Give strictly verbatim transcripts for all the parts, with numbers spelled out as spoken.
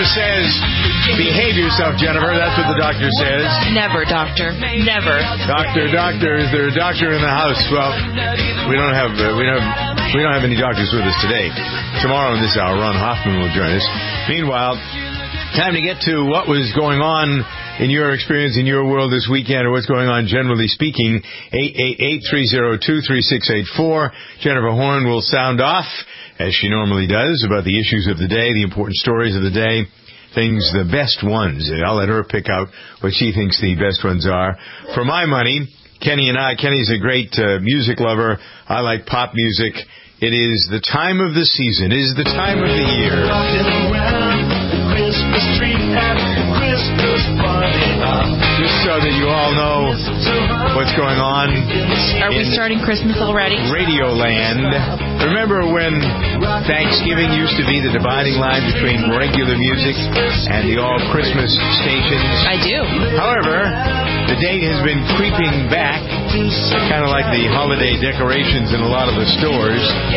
doctor says, behave yourself, Jennifer. That's what the doctor says. Never, doctor. Never. Doctor, doctor. Is there a doctor in the house? Well, we don't have uh, we don't we don't have any doctors with us today. Tomorrow in this hour, Ron Hoffman will join us. Meanwhile, time to get to what was going on in your experience in your world this weekend, or what's going on generally speaking. eight eight eight, three oh two, three six eight four. Jennifer Horn will sound off, as she normally does, about the issues of the day, the important stories of the day, things, the best ones. I'll let her pick out what she thinks the best ones are. For my money, Kenny and I, Kenny's a great uh, music lover. I like pop music. It is the time of the season. It is the time of the year. Just so that you all know what's going on. Are we starting Christmas already? Radioland. Remember when Thanksgiving used to be the dividing line between regular music and the all-Christmas stations? I do. However, the date has been creeping back, kind of like the holiday decorations in a lot of the stores.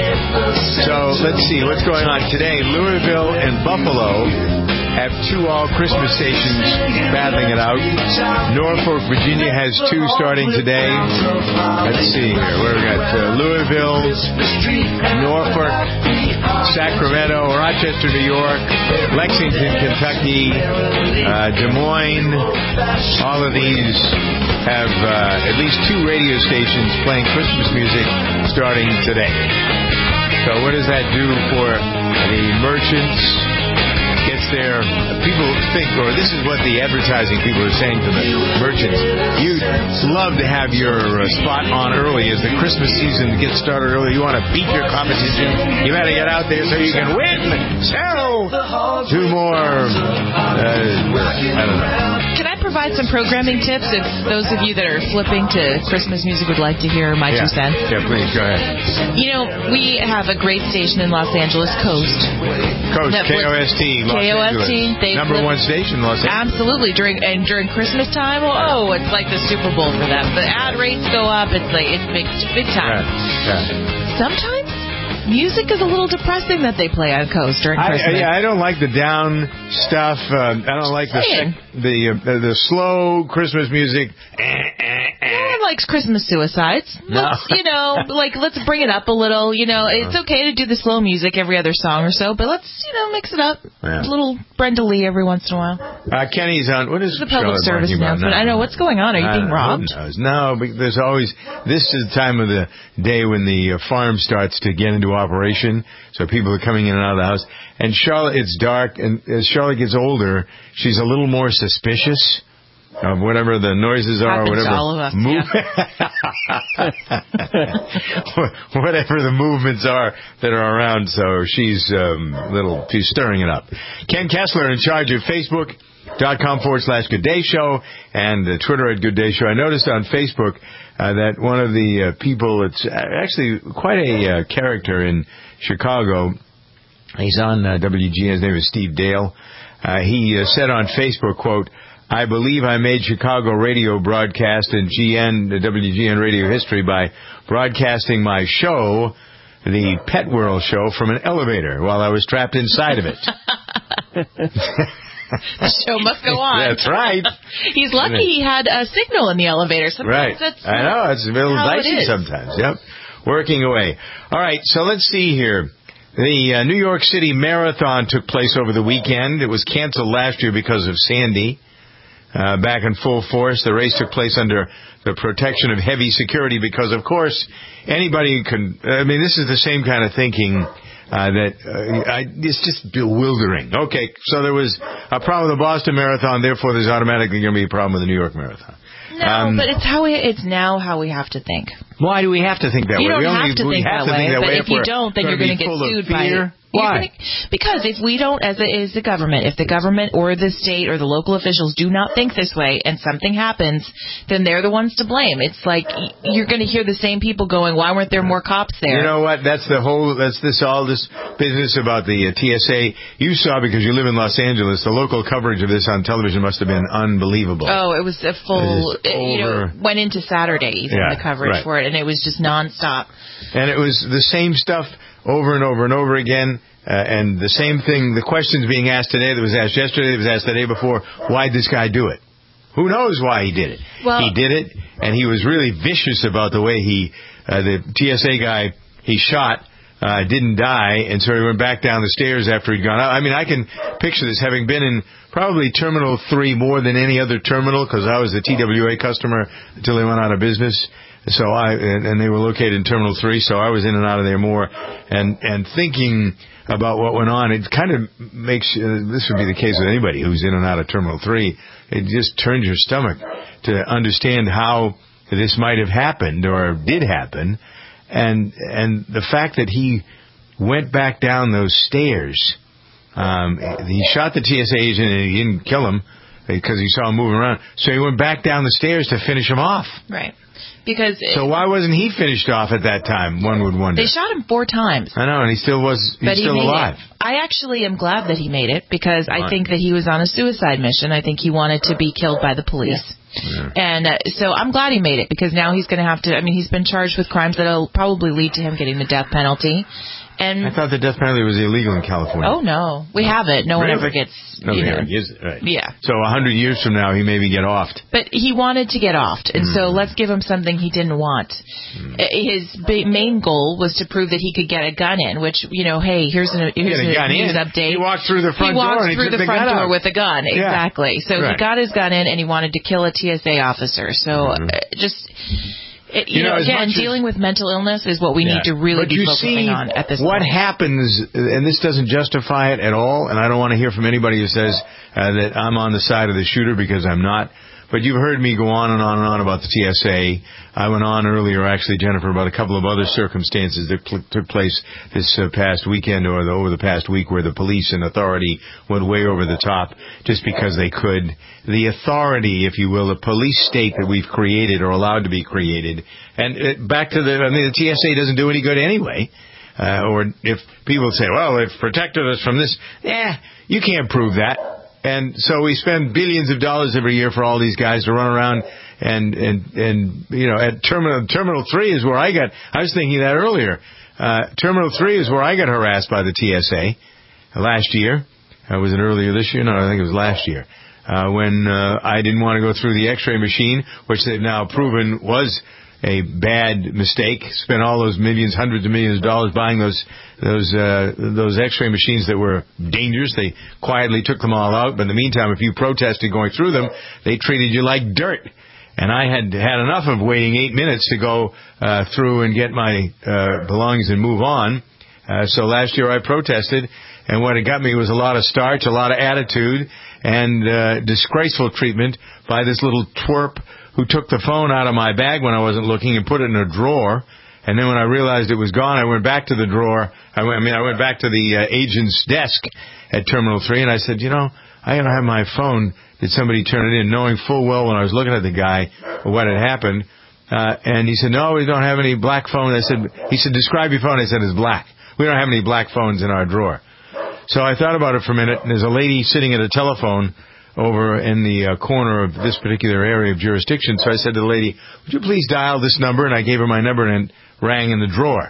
So let's see what's going on today. Louisville and Buffalo have two all-Christmas stations battling it out. Norfolk, Virginia has two starting today. Let's see here. Where we got uh, Louisville, Norfolk, Sacramento, Rochester, New York, Lexington, Kentucky, uh, Des Moines. All of these have uh, at least two radio stations playing Christmas music starting today. So what does that do for the merchants? Gets there. People think, or this is what the advertising people are saying to the merchants. You'd love to have your uh, spot on early as the Christmas season gets started early. You want to beat your competition. You better get out there so you can win. Sell two more. Uh, I don't know. Can I provide some programming tips if those of you that are flipping to Christmas music would like to hear my yeah. two cents? Yeah, please, go ahead. You know, we have a great station in Los Angeles, Coast. Coast, K O S T, Los K O S T. Angeles. Number one station, Los Angeles. Absolutely. During and during Christmas time, oh, it's like the Super Bowl for them. The ad rates go up. It's like it's big, big time. Yeah. Yeah. Sometimes music is a little depressing that they play on Coast during Christmas. I, yeah, I don't like the down stuff. Uh, I don't like the sec- the uh, the slow Christmas music. Eh, eh, eh. No one likes Christmas suicides. No. Let's, you know, like let's bring it up a little. You know, it's okay to do the slow music every other song or so, but let's you know mix it up. Yeah. A little Brenda Lee every once in a while. Uh, Kenny's on. What is the public service announcement? I know what's going on. Are you being robbed? No, but there's always this is the time of the day when the uh, farm starts to get into operation, so people are coming in and out of the house. And Charlotte, it's dark, and as Charlotte gets older, she's a little more suspicious of whatever the noises are, or whatever all of us, move- yeah. whatever the movements are that are around. So she's um, little, she's stirring it up. Ken Kessler in charge of Facebook.com forward slash Good Day Show and uh, Twitter at Good Day Show. I noticed on Facebook uh, that one of the uh, people, it's actually quite a uh, character in Chicago. He's on uh, W G N. His name is Steve Dale. Uh, he uh, said on Facebook, quote, I believe I made Chicago radio broadcast and G N, the W G N radio history by broadcasting my show, the Pet World show, from an elevator while I was trapped inside of it. The show must go on. That's right. He's lucky he had a signal in the elevator. Sometimes right. That's I know. It's a little dicey it sometimes. Yep. Working away. All right. So let's see here. The uh, New York City Marathon took place over the weekend. It was canceled last year because of Sandy. Uh, back in full force. The race took place under the protection of heavy security because, of course, anybody can... I mean, this is the same kind of thinking uh, that... Uh, I, it's just bewildering. Okay, so there was a problem with the Boston Marathon, therefore there's automatically going to be a problem with the New York Marathon. No, um, but it's how we, it's now how we have to think. Why do we have to think that you way? You don't we have only, to think have that to way, think that but way if you don't, then you're going to get sued by it. Why? Gonna, because if we don't, as a, as the government, if the government or the state or the local officials do not think this way and something happens, then they're the ones to blame. It's like you're going to hear the same people going, why weren't there more cops there? You know what? That's the whole, that's this all this business about the uh, T S A. You saw, because you live in Los Angeles, the local coverage of this on television must have been unbelievable. Oh, it was a full, it you know, went into Saturday even, yeah, the coverage right. for it, and it was just nonstop. And it was the same stuff over and over and over again. Uh, and the same thing, the questions being asked today that was asked yesterday, that was asked the day before, why'd this guy do it? Who knows why he did it? Well, he did it, and he was really vicious about the way he, uh, the T S A guy he shot, uh, didn't die, and so he went back down the stairs after he'd gone out. I mean, I can picture this, having been in probably Terminal three more than any other terminal, because I was a T W A customer until they went out of business. So I, and, and they were located in Terminal three, so I was in and out of there more, and, and thinking about what went on, it kind of makes, uh, this would be the case with anybody who's in and out of Terminal three, it just turns your stomach to understand how this might have happened or did happen, and, and the fact that he went back down those stairs, um, he shot the T S A agent and he didn't kill him because he saw him moving around, so he went back down the stairs to finish him off. Right. Because it, so why wasn't he finished off at that time? One would wonder. They shot him four times. I know, and he still was. He's but he still made alive. It. I actually am glad that he made it because Why? I think that he was on a suicide mission. I think he wanted to be killed by the police. Yeah. And uh, so I'm glad he made it because now he's going to have to. I mean, he's been charged with crimes that'll probably lead to him getting the death penalty. And I thought the death penalty was illegal in California. Oh no, we have it. No really? one ever gets. Nobody you know, ever gets it. Right. Yeah. So a hundred years from now, he maybe get offed. But he wanted to get offed, and mm. so let's give him something he didn't want. Mm. His ba- main goal was to prove that he could get a gun in. Which you know, hey, here's an here's a, a news in. update. He walked through the front he door. He walked and through he the front door out. with a gun. Yeah. Exactly. So right. he got his gun in, and he wanted to kill a T S A officer. So mm-hmm. uh, just. It, you, you know, know again, dealing as, with mental illness is what we yeah. need to really but be focusing see, on at this what point. What happens, and this doesn't justify it at all, and I don't want to hear from anybody who says uh, that I'm on the side of the shooter, because I'm not. But you've heard me go on and on and on about the T S A. I went on earlier, actually, Jennifer, about a couple of other circumstances that cl- took place this uh, past weekend or the, over the past week where the police and authority went way over the top just because they could. The authority, if you will, the police state that we've created or allowed to be created. And uh, back to the, I mean, the T S A doesn't do any good anyway. Uh, or if people say, well, they've protected us from this. Eh, you can't prove that. And so we spend billions of dollars every year for all these guys to run around and, and, and you know, at Terminal, Terminal three is where I got, I was thinking that earlier. Uh, Terminal three is where I got harassed by the T S A last year. Uh, was it earlier this year? No, I think it was last year. Uh, when, uh, I didn't want to go through the x-ray machine, which they've now proven was a bad mistake. Spent all those millions, hundreds of millions of dollars buying those those uh, those X-ray machines that were dangerous. They quietly took them all out. But in the meantime, if you protested going through them, they treated you like dirt. And I had had enough of waiting eight minutes to go uh, through and get my uh, belongings and move on. Uh, so last year I protested, and what it got me was a lot of starch, a lot of attitude, and uh, disgraceful treatment by this little twerp who took the phone out of my bag when I wasn't looking and put it in a drawer. And then when I realized it was gone, I went back to the drawer. I, went, I mean, I went back to the uh, agent's desk at Terminal three, and I said, you know, I don't have my phone. Did somebody turn it in? Knowing full well when I was looking at the guy what had happened. Uh, and he said, no, we don't have any black phone. I said, he said, describe your phone. I said, it's black. We don't have any black phones in our drawer. So I thought about it for a minute, and there's a lady sitting at a telephone over in the uh, corner of this particular area of jurisdiction. So I said to the lady, would you please dial this number? And I gave her my number, and it rang in the drawer.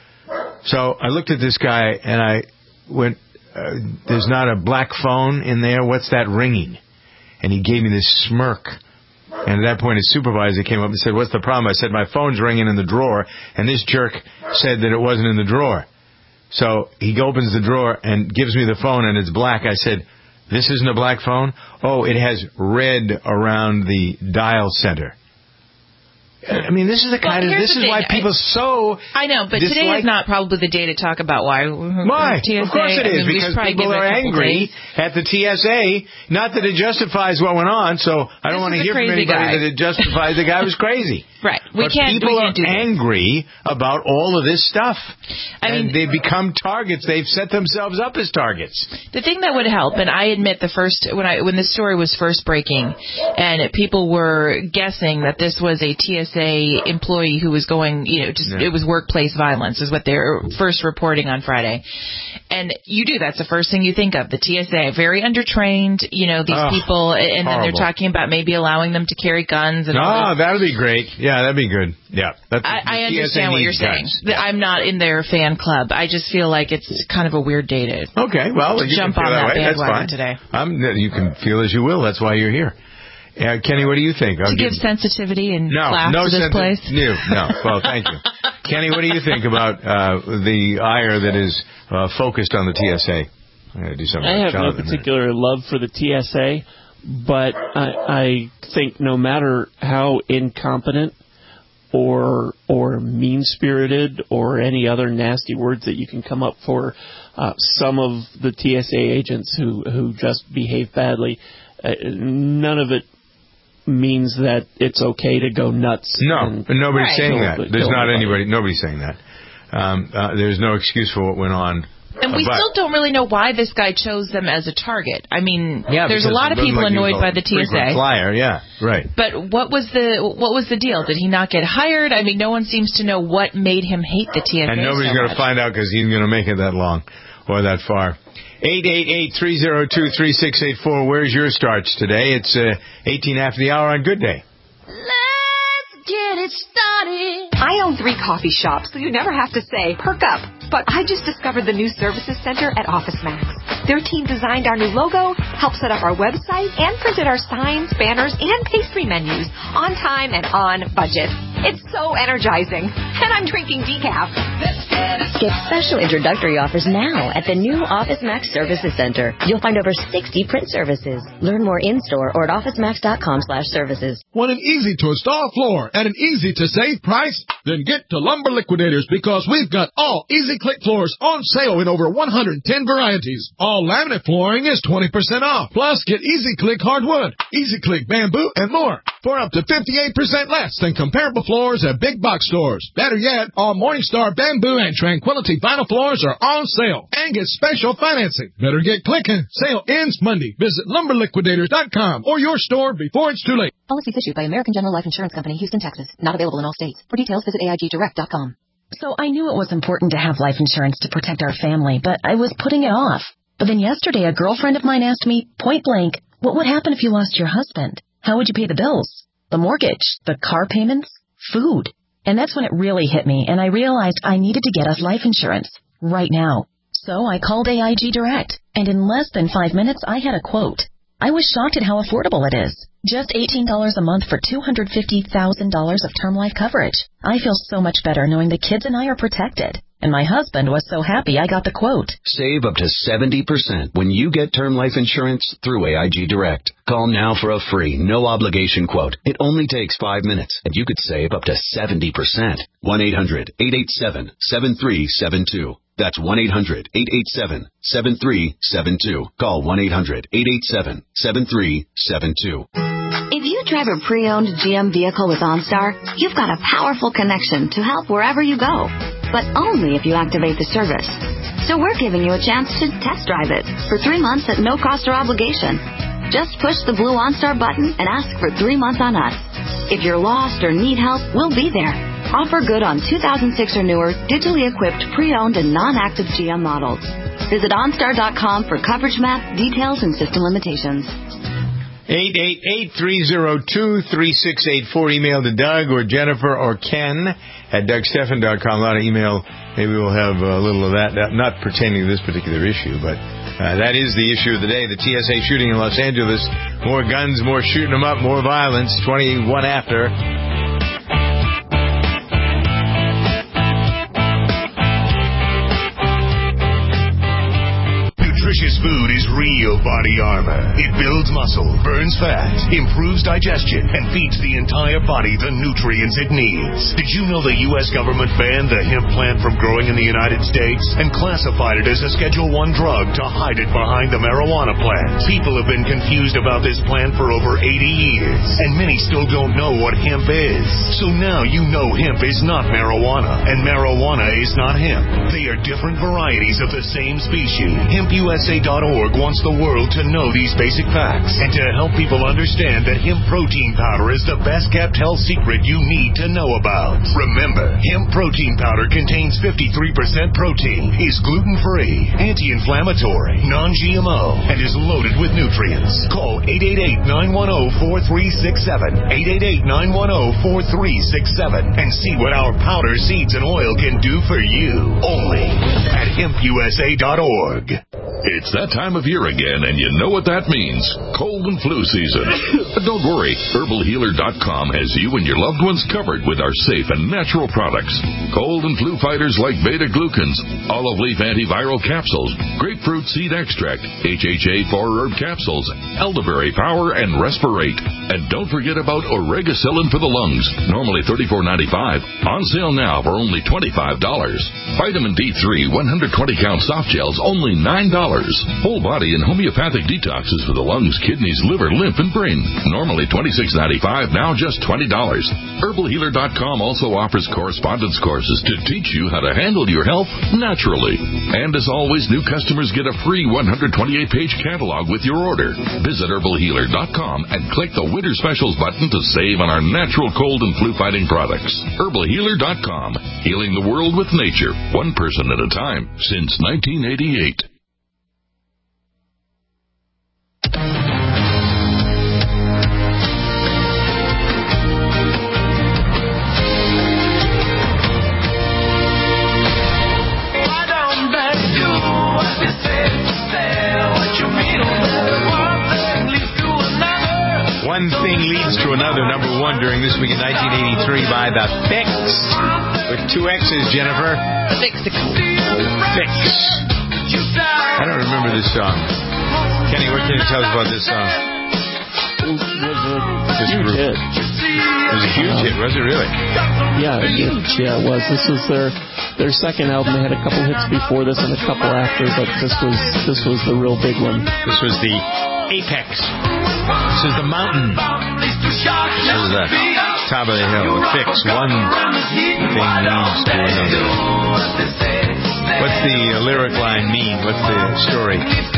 So I looked at this guy, and I went, uh, there's not a black phone in there. What's that ringing? And he gave me this smirk. And at that point, his supervisor came up and said, what's the problem? I said, my phone's ringing in the drawer, and this jerk said that it wasn't in the drawer. So he opens the drawer and gives me the phone, and it's black. I said, this isn't a black phone? Oh, it has red around the dial center. I mean, this is the kind well, of, this is why people I, so I know, but dislike. Today is not probably the day to talk about why. Why? T S A, of course it is, I mean, because people are angry days. at the T S A. Not that it justifies what went on, so I don't want to hear from anybody guy. that it justifies the guy was crazy. Right. We but can't, people we can't are angry about all of this stuff. I and mean, they've become targets. They've set themselves up as targets. The thing that would help, and I admit the first, when I when this story was first breaking, and people were guessing that this was a T S A employee who was going, you know, just yeah. it was workplace violence is what they were first reporting on Friday. And you do. That's the first thing you think of. The T S A, very undertrained. You know, these oh, people, and horrible. then they're talking about maybe allowing them to carry guns. And oh, that'd be great. Yeah, that'd be good. Yeah, that's, I, I understand what you're saying. Yeah. I'm not in their fan club. I just feel like it's kind of a weird day to okay. Well, you jump can feel on that, that way. bandwagon That's today. fine. I'm, you can feel as you will. That's why you're here. Uh, Kenny, what do you think? I'll to give, give sensitivity and no, class no to this sensi- place? No, no. Well, thank you. Kenny, what do you think about uh, the ire that is uh, focused on the T S A? I'm going to do something. I have no particular love for the T S A, but I, I think no matter how incompetent or or mean-spirited or any other nasty words that you can come up for uh, some of the T S A agents who, who just behave badly, uh, none of it means that it's okay to go nuts. No, and nobody's right. saying kill, that. There's kill not anybody. anybody. Nobody's saying that. Um, uh, there's no excuse for what went on. And we but, still don't really know why this guy chose them as a target. I mean, yeah, there's a lot of people like annoyed by the T S A. Flyer, yeah, right. But what was the what was the deal? Did he not get hired? I mean, no one seems to know what made him hate the T S A. And nobody's so going to find out because he's going to make it that long or that far. eight eight eight, three oh two, three six eight four. Where's your starts today? It's uh, eighteen after the hour on Good Day. Let's get it started. I own three coffee shops, so you never have to say, perk up. But I just discovered the new services center at OfficeMax. Their team designed our new logo, helped set up our website, and printed our signs, banners, and pastry menus on time and on budget. It's so energizing. And I'm drinking decaf. Get special introductory offers now at the new OfficeMax Services Center. You'll find over sixty print services. Learn more in-store or at OfficeMax.com slash services. Want an easy-to-install floor at an easy-to-save price? Then get to Lumber Liquidators because we've got all Easy Click floors on sale in over one hundred ten varieties. All laminate flooring is twenty percent off. Plus, get Easy Click hardwood, Easy Click bamboo, and more for up to fifty-eight percent less than comparable floors at big box stores. Better yet, all Morningstar bamboo and Tranquility vinyl floors are on sale and get special financing. Better get clicking. Sale ends Monday. Visit lumber liquidators dot com or your store before it's too late. Policies issued by American General Life Insurance Company, Houston, Texas. Not available in all states. For details, visit A I G direct dot com. So I knew it was important to have life insurance to protect our family, but I was putting it off. But then yesterday, a girlfriend of mine asked me, point blank, what would happen if you lost your husband? How would you pay the bills? The mortgage? The car payments? Food? And that's when it really hit me, and I realized I needed to get us life insurance right now. So I called A I G Direct, and in less than five minutes, I had a quote. I was shocked at how affordable it is. Just eighteen dollars a month for two hundred fifty thousand dollars of term life coverage. I feel so much better knowing the kids and I are protected. And my husband was so happy I got the quote. Save up to seventy percent when you get term life insurance through A I G Direct. Call now for a free, no-obligation quote. It only takes five minutes, and you could save up to seventy percent. one eight hundred, eight eight seven, seven three seven two. That's one eight hundred, eight eight seven, seven three seven two. Call one eight hundred, eight eight seven, seven three seven two. If you drive a pre-owned G M vehicle with OnStar, you've got a powerful connection to help wherever you go, but only if you activate the service. So we're giving you a chance to test drive it for three months at no cost or obligation. Just push the blue OnStar button and ask for three months on us. If you're lost or need help, we'll be there. Offer good on two thousand six or newer, digitally equipped, pre-owned, and non-active G M models. Visit OnStar dot com for coverage map, details, and system limitations. eight eight eight, three oh two, three six eight four. Email to Doug or Jennifer or Ken at Doug Stephan dot com. A lot of email. Maybe we'll have a little of that, not pertaining to this particular issue, but uh, that is the issue of the day. The T S A shooting in Los Angeles. More guns, more shooting them up, more violence. twenty-one after. Nutritious food is real body armor. It builds muscle, burns fat, improves digestion, and feeds the entire body the nutrients it needs. Did you know the U S government banned the hemp plant from growing in the United States and classified it as a Schedule one drug to hide it behind the marijuana plant? People have been confused about this plant for over eighty years, and many still don't know what hemp is. So now you know hemp is not marijuana, and marijuana is not hemp. They are different varieties of the same species. hemp U S A dot org wants the world world to know these basic facts and to help people understand that hemp protein powder is the best-kept health secret you need to know about. Remember, hemp protein powder contains fifty-three percent protein, is gluten-free, anti-inflammatory, non-G M O, and is loaded with nutrients. Call eight eight eight, nine one zero, four three six seven, eight eight eight, nine one zero, four three six seven, and see what our powder, seeds, and oil can do for you. Only at hemp u s a dot org. It's that time of year again, and you know what that means. Cold and flu season. But don't worry, herbal healer dot com has you and your loved ones covered with our safe and natural products. Cold and flu fighters like beta-glucans, olive leaf antiviral capsules, grapefruit seed extract, H H A four herb capsules, elderberry power, and respirate. And don't forget about oregacillin for the lungs, normally thirty-four ninety-five, on sale now for only twenty-five dollars. Vitamin D three one hundred twenty count soft gels, only nine dollars. Whole body and homeopathic detoxes for the lungs, kidneys, liver, lymph, and brain, normally twenty-six ninety-five, now just twenty dollars. herbal healer dot com also offers correspondence courses to teach you how to handle your health naturally. And as always, new customers get a free one hundred twenty-eight page catalog with your order. Visit herbal healer dot com and click the Winter Specials button to save on our natural cold and flu fighting products. herbal healer dot com, healing the world with nature, one person at a time, since nineteen eighty-eight. One thing leads to another, number one during this week in nineteen eighty-three by the Fix. With two X's, Jennifer. Fix. Fix. I don't remember this song. Kenny, what can you tell us about this song? It was a This huge group. hit. It was a huge hit, was it really? Yeah, it, yeah, it was. This was their their second album. They had a couple hits before this and a couple after, but this was this was the real big one. This was the apex. This is the mountain. This is the top of the hill. The Fix. One thing leads to another. What's the uh, lyric line mean? What's the story?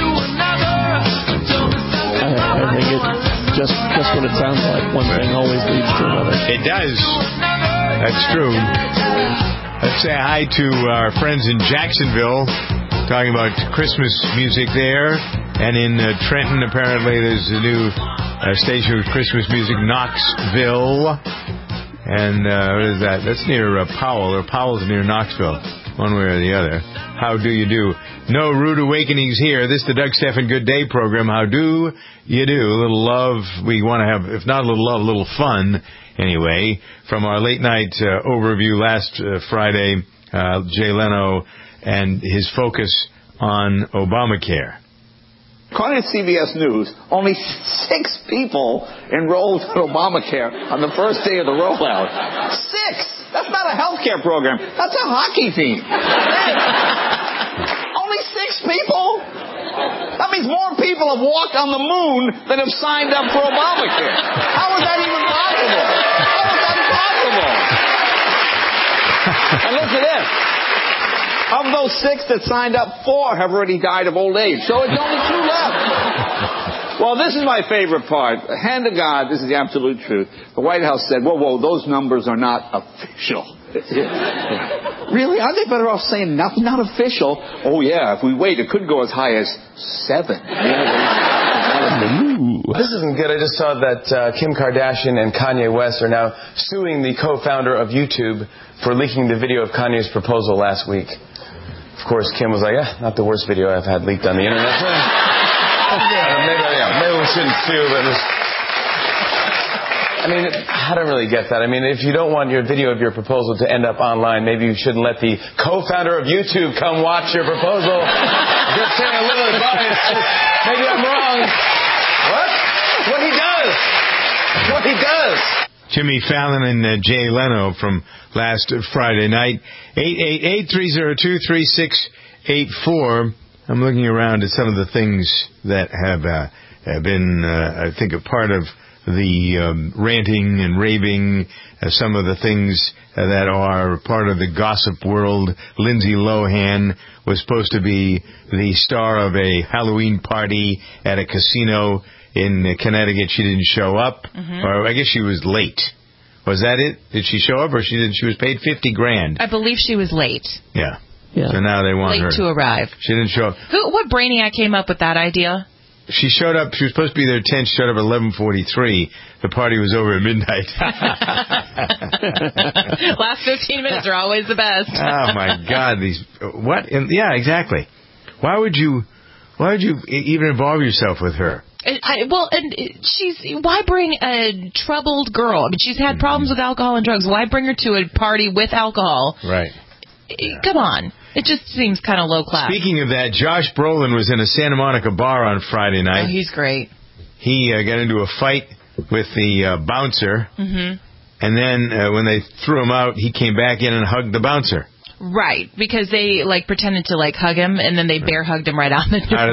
I, I think it just just what it sounds like. One thing always leads to another. It does. That's true. Let's say hi to our friends in Jacksonville, talking about Christmas music there. And in uh, Trenton, apparently, there's a new uh, station with Christmas music, Knoxville. And uh, what is that? That's near uh, Powell, or Powell's near Knoxville, one way or the other. How do you do? No rude awakenings here. This is the Doug Stephan Good Day program. How do you do? A little love. We want to have, if not a little love, a little fun. Anyway, from our late night uh, overview last uh, Friday, uh, Jay Leno and his focus on Obamacare. According to C B S News, only six people enrolled in Obamacare on the first day of the rollout. Six! That's not a health care program. That's a hockey team. Only six people? That means more people have walked on the moon than have signed up for Obamacare. How is that even possible? How is that possible? And listen to this. Of those six that signed up, four have already died of old age. So it's only two left. Well, this is my favorite part. Hand to God, this is the absolute truth. The White House said, whoa, whoa, those numbers are not official. Really? Aren't they better off saying nothing, not official? Oh, yeah, if we wait, it could go as high as seven. This isn't good. I just saw that uh, Kim Kardashian and Kanye West are now suing the co-founder of YouTube for leaking the video of Kanye's proposal last week. Of course, Kim was like, eh, not the worst video I've had leaked on the internet. uh, maybe, yeah, maybe we shouldn't sue, but this... I mean, I don't really get that. I mean, if you don't want your video of your proposal to end up online, maybe you shouldn't let the co-founder of YouTube come watch your proposal. Just saying a little advice. Maybe I'm wrong. What? What he does. What he does. Jimmy Fallon and uh, Jay Leno from last Friday night. eight eight eight, three oh two, three six eight four. I'm looking around at some of the things that have, uh, have been, uh, I think, a part of the um, ranting and raving, uh, some of the things uh, that are part of the gossip world. Lindsay Lohan was supposed to be the star of a Halloween party at a casino in uh, Connecticut. She didn't show up, mm-hmm. or I guess she was late. Was that it? Did she show up, or she did? She was paid fifty grand. I believe she was late. Yeah. Yeah. So now they want late her to arrive. She didn't show up. Who? What brainiac came up with that idea? She showed up. She was supposed to be there at ten. She showed up at eleven forty-three. The party was over at midnight. Last fifteen minutes are always the best. Oh my God! These what? And, yeah, exactly. Why would you? Why would you even involve yourself with her? I, well, and she's why bring a troubled girl? I mean, she's had problems with alcohol and drugs. Why bring her to a party with alcohol? Right. Yeah. Come on. It just seems kind of low class. Speaking of that, Josh Brolin was in a Santa Monica bar on Friday night. Oh, he's great. He uh, got into a fight with the uh, bouncer, mm-hmm. and then uh, when they threw him out, he came back in and hugged the bouncer. Right, because they like pretended to like hug him, and then they bear hugged him right out the door.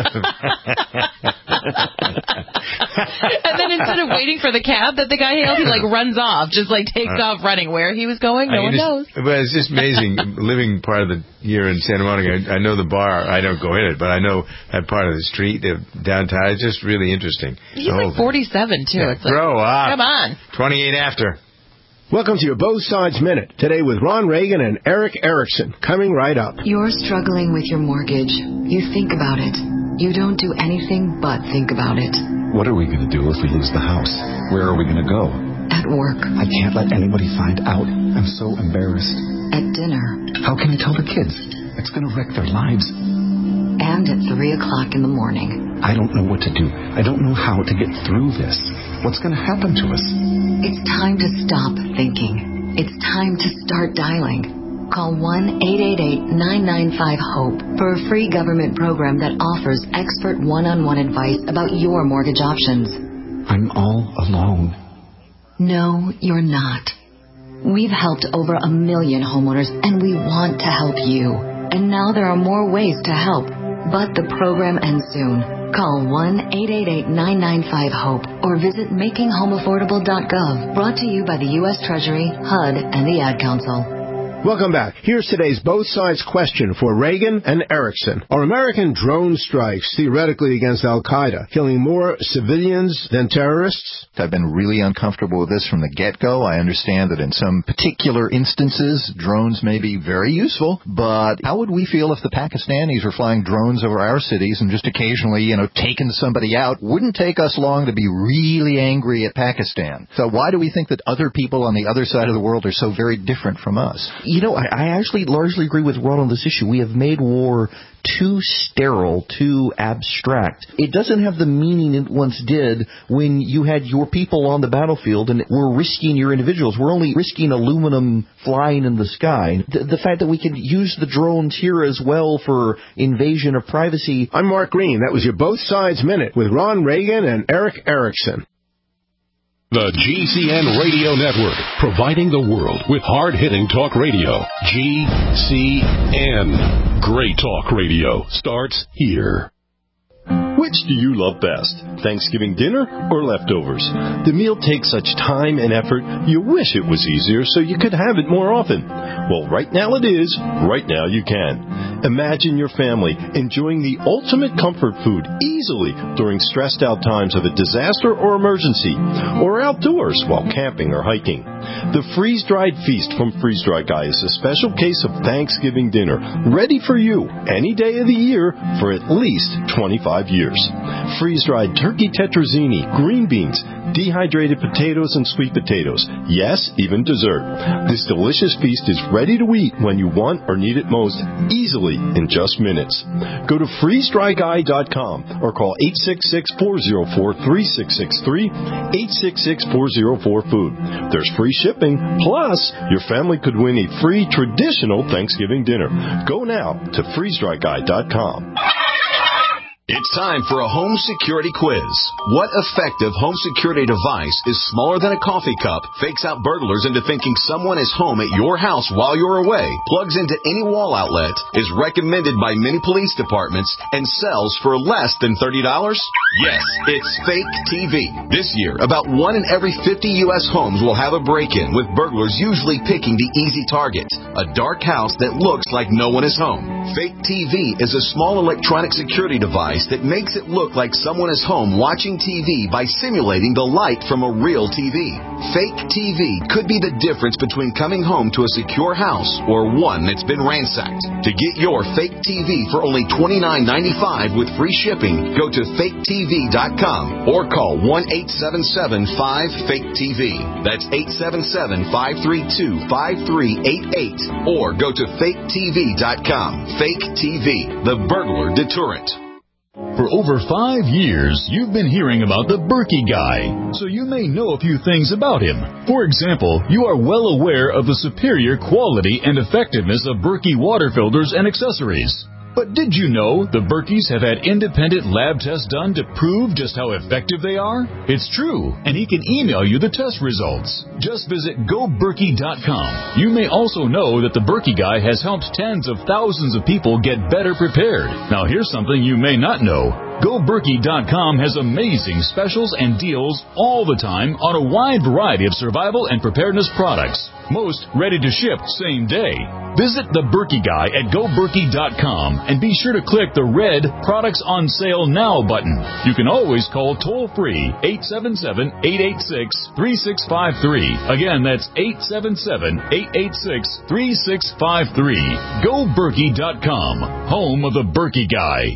And then instead of waiting for the cab that the guy hailed, he like runs off, just like takes off running. Where he was going, no I one just, knows. But it's just amazing living part of the year in Santa Monica. I, I know the bar. I don't go in it, but I know that part of the street downtown. It's just really interesting. He's like forty-seven too. Yeah, it's like, grow up. Come on. twenty-eight after. Welcome to your Both Sides Minute, today with Ron Reagan and Eric Erickson, coming right up. You're struggling with your mortgage. You think about it. You don't do anything but think about it. What are we going to do if we lose the house? Where are we going to go? At work. I can't let anybody find out. I'm so embarrassed. At dinner. How can I tell the kids? It's going to wreck their lives. And at three o'clock in the morning. I don't know what to do. I don't know how to get through this. What's going to happen to us? It's time to stop thinking. It's time to start dialing. Call one eight eight eight, nine nine five, HOPE for a free government program that offers expert one-on-one advice about your mortgage options. I'm all alone. No, you're not. We've helped over a million homeowners, and we want to help you. And now there are more ways to help. But the program ends soon. Call one eight eight eight, nine nine five, HOPE or visit making home affordable dot gov. Brought to you by the U S Treasury, H U D, and the Ad Council. Welcome back. Here's today's Both Sides question for Reagan and Erickson. Are American drone strikes theoretically against al-Qaeda killing more civilians than terrorists? I've been really uncomfortable with this from the get-go. I understand that in some particular instances, drones may be very useful, but how would we feel if the Pakistanis were flying drones over our cities and just occasionally, you know, taking somebody out? Wouldn't take us long to be really angry at Pakistan. So why do we think that other people on the other side of the world are so very different from us? You know, I, I actually largely agree with Ron on this issue. We have made war too sterile, too abstract. It doesn't have the meaning it once did when you had your people on the battlefield and we're risking your individuals. We're only risking aluminum flying in the sky. The, the fact that we can use the drones here as well for invasion of privacy. I'm Mark Green. That was your Both Sides Minute with Ron Reagan and Eric Erickson. The G C N Radio Network, providing the world with hard-hitting talk radio. G C N. Great talk radio starts here. Which do you love best, Thanksgiving dinner or leftovers? The meal takes such time and effort, you wish it was easier so you could have it more often. Well, right now it is. Right now you can. Imagine your family enjoying the ultimate comfort food easily during stressed out times of a disaster or emergency, or outdoors while camping or hiking. The freeze-dried feast from Freeze Dry Guy is a special case of Thanksgiving dinner, ready for you any day of the year for at least twenty-five years. Freeze-dried turkey tetrazzini, green beans, dehydrated potatoes and sweet potatoes. Yes, even dessert. This delicious feast is ready to eat when you want or need it most, easily in just minutes. Go to freeze dry guy dot com or call eight six six, four zero four, three six six three, eight six six, four zero four, food. There's free shipping, plus your family could win a free traditional Thanksgiving dinner. Go now to freeze dry guy dot com. It's time for a home security quiz. What effective home security device is smaller than a coffee cup, fakes out burglars into thinking someone is home at your house while you're away, plugs into any wall outlet, is recommended by many police departments, and sells for less than thirty dollars? Yes, it's Fake T V. This year, about one in every fifty U S homes will have a break-in, with burglars usually picking the easy target, a dark house that looks like no one is home. Fake T V is a small electronic security device that makes it look like someone is home watching T V by simulating the light from a real T V. Fake T V could be the difference between coming home to a secure house or one that's been ransacked. To get your fake T V for only twenty-nine ninety-five with free shipping, go to fake T V dot com or call one eight seven seven five fake T V. That's eight seven seven, five three two, five three eight eight or go to fake T V dot com. Fake T V, the burglar deterrent. For over five years, you've been hearing about the Berkey Guy, so you may know a few things about him. For example, you are well aware of the superior quality and effectiveness of Berkey water filters and accessories. But did you know the Berkeys have had independent lab tests done to prove just how effective they are? It's true, and he can email you the test results. Just visit go berkey dot com. You may also know that the Berkey Guy has helped tens of thousands of people get better prepared. Now here's something you may not know. go berkey dot com has amazing specials and deals all the time on a wide variety of survival and preparedness products. Most ready to ship same day. Visit the Berkey Guy at go berkey dot com and be sure to click the red Products on Sale Now button. You can always call toll-free eight seven seven, eight eight six, three six five three. Again, that's eight seven seven, eight eight six, three six five three. go berkey dot com, home of the Berkey Guy.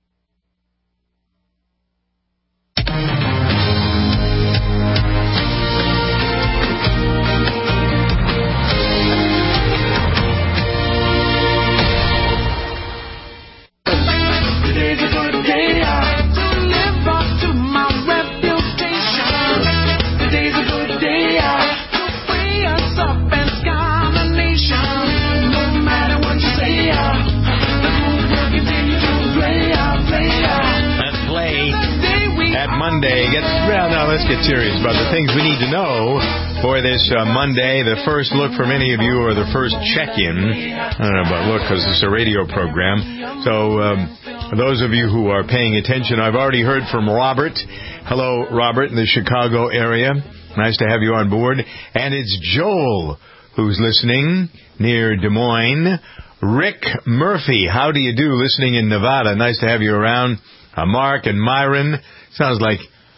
Monday. Get, well, now let's get serious about the things we need to know for this uh, Monday, the first look for many of you, or the first check-in. I don't know about look, because it's a radio program. So um, for those of you who are paying attention, I've already heard from Robert. Hello, Robert, in the Chicago area. Nice to have you on board. And it's Joel who's listening near Des Moines. Rick Murphy, how do you do, listening in Nevada? Nice to have you around. Uh, Mark and Myron. Sounds like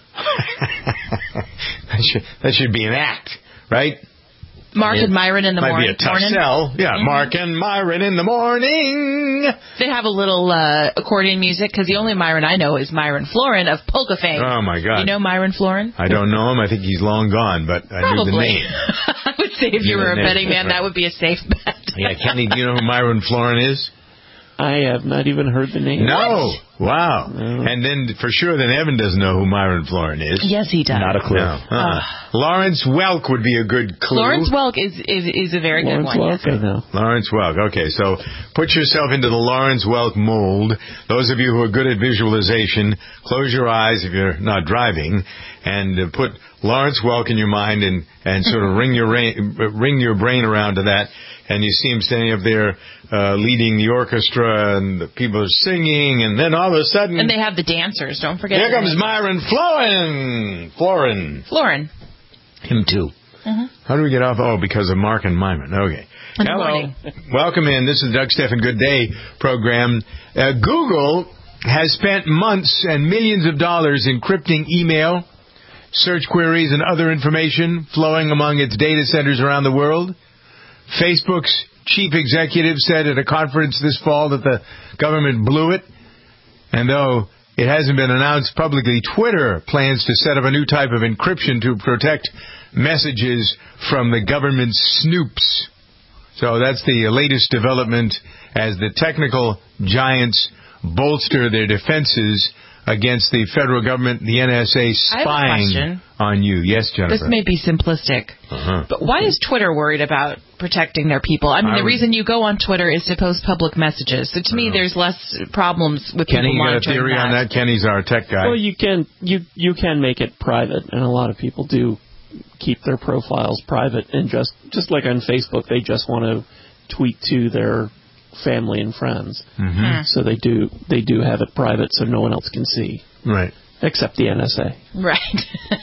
that, should, that should be an act, right? Mark and Myron in the Might morning. Might be a tough morning. sell. Yeah, mm-hmm. Mark and Myron in the morning. They have a little uh, accordion music, because the only Myron I know is Myron Florin of Polka fame. Oh, my God. You know Myron Florin? I don't know him. I think he's long gone, but I Probably. knew the name. I would say if you were a betting man, that would be a safe bet. Yeah, Kenny, do you know who Myron Florin is? I have not even heard the name. No. Wow. No. And then for sure then Evan doesn't know who Myron Florin is. Yes, he does. Not a clue. No. Uh-uh. Uh, Lawrence Welk would be a good clue. Lawrence Welk is, is, is a very Lawrence good one. Welk, I know. Lawrence Welk. Okay, so put yourself into the Lawrence Welk mold. Those of you who are good at visualization, close your eyes if you're not driving, and uh, put Lawrence Welk in your mind and, and sort of ring your, ring your brain around to that. And you see him standing up there uh, leading the orchestra, and the people are singing, and then all of a sudden... And they have the dancers, don't forget. Here comes Myron Florin! Florin. Florin. Him too. Mm-hmm. How do we get off? Oh, because of Mark and Myron. Okay. Good Hello. morning. Welcome in. This is the Doug Stephan Good Day program. Uh, Google has spent months and millions of dollars encrypting email, search queries, and other information flowing among its data centers around the world. Facebook's chief executive said at a conference this fall that the government blew it. And though it hasn't been announced publicly, Twitter plans to set up a new type of encryption to protect messages from the government's snoops. So that's the latest development as the technical giants bolster their defenses against the federal government, the N S A spying on you. Yes, Jennifer. This may be simplistic, uh-huh. but why is Twitter worried about protecting their people? I mean, I the would... reason you go on Twitter is to post public messages. So to me, there's less problems with Kenny, people you got a theory that. on that? Kenny's our tech guy. Well, you can you you can make it private, and a lot of people do keep their profiles private, and just just like on Facebook, they just want to tweet to their family and friends. Mm-hmm. So they do they do have it private, so no one else can see. Right. Except the N S A. Right.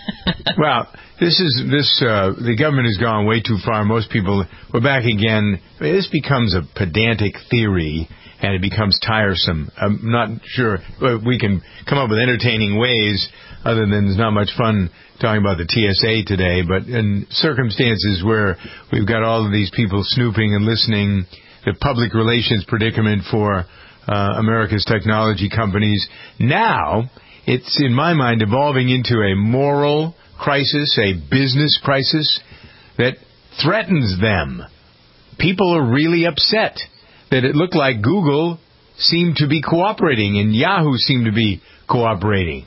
Well, this is this. Uh, the government has gone way too far. Most people. We're back again. This becomes a pedantic theory, and it becomes tiresome. I'm not sure we can come up with entertaining ways. Other than there's not much fun talking about the T S A today, but in circumstances where we've got all of these people snooping and listening, the public relations predicament for uh, America's technology companies. Now, it's, in my mind, evolving into a moral crisis, a business crisis that threatens them. People are really upset that it looked like Google seemed to be cooperating and Yahoo seemed to be cooperating.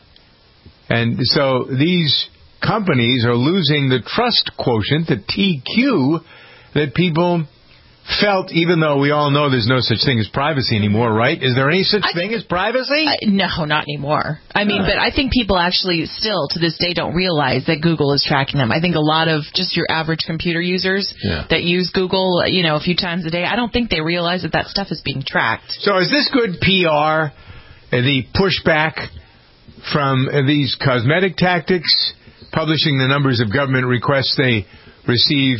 And so these companies are losing the trust quotient, the T Q, that people felt, even though we all know there's no such thing as privacy anymore, right? Is there any such I, thing as privacy? I, no, not anymore. I mean, uh, but I think people actually still, to this day, don't realize that Google is tracking them. I think a lot of just your average computer users yeah. that use Google, you know, a few times a day, I don't think they realize that that stuff is being tracked. So is this good P R, the pushback from these cosmetic tactics, publishing the numbers of government requests they receive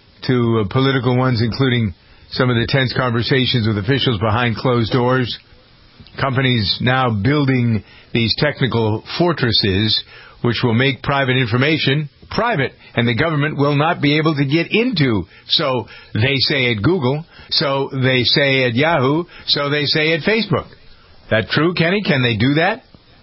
to uh, political ones, including some of the tense conversations with officials behind closed doors? Companies now building these technical fortresses which will make private information private, and the government will not be able to get into. So they say at Google, so they say at Yahoo, so they say at Facebook. That true, Kenny? Can they do that?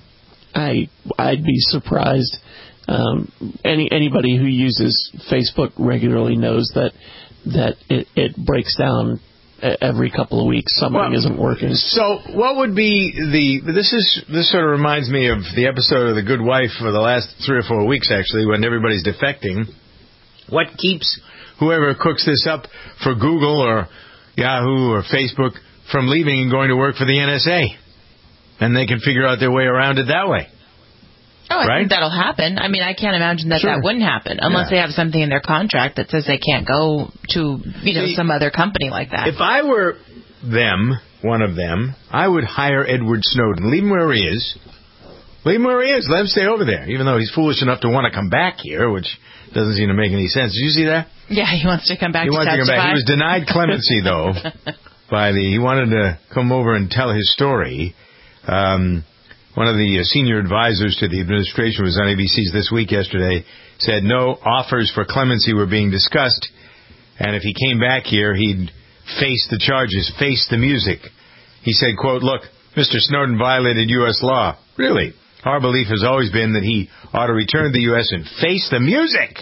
I I'd be surprised. Um, any anybody who uses Facebook regularly knows that that it, it breaks down every couple of weeks. Something well, isn't working. So, what would be the? This is this sort of reminds me of the episode of The Good Wife for the last three or four weeks, actually, when everybody's defecting. What keeps whoever cooks this up for Google or Yahoo or Facebook from leaving and going to work for the N S A? And they can figure out their way around it that way. Oh, I right? think that'll happen. I mean, I can't imagine that sure. that wouldn't happen unless yeah. they have something in their contract that says they can't go to, you know, See, some other company like that. If I were them, one of them, I would hire Edward Snowden. Leave him where he is. Leave him where he is. Let him stay over there, even though he's foolish enough to want to come back here, which doesn't seem to make any sense. Did you see that? Yeah, he wants to come back he to wants testify. to come back. He was denied clemency, though, by the. He wanted to come over and tell his story. Um, one of the senior advisors to the administration was on A B C's This Week yesterday, said no offers for clemency were being discussed, and if he came back here, he'd face the charges, face the music. He said, quote, look, Mister Snowden violated U S law. Really? Our belief has always been that he ought to return to the U S and face the music.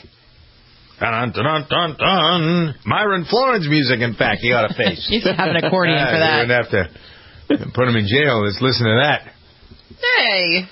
Dun, dun, dun, dun, dun. Myron Florence music, in fact, he ought to face. You have an accordion for that. You wouldn't have to put him in jail. Let's listen to that. Hey.